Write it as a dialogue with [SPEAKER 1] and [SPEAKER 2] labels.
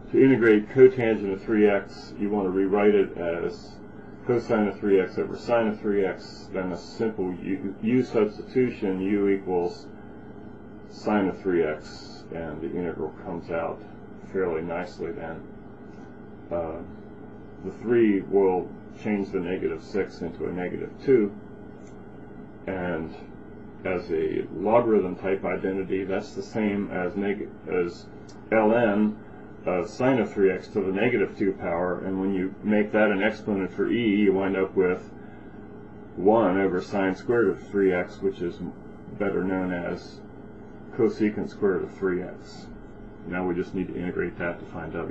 [SPEAKER 1] To integrate cotangent of 3x, you want to rewrite it as cosine of 3x over sine of 3x, then a simple u substitution, u equals sine of 3x, and the integral comes out fairly nicely then. The 3 will change the -6 into a -2, and as a logarithm type identity, that's the same as ln of sine of 3x to the -2 power, and when you make that an exponent for e, you wind up with 1 over sine squared of 3x, which is better known as cosecant squared of 3x. Now we just need to integrate that to find w.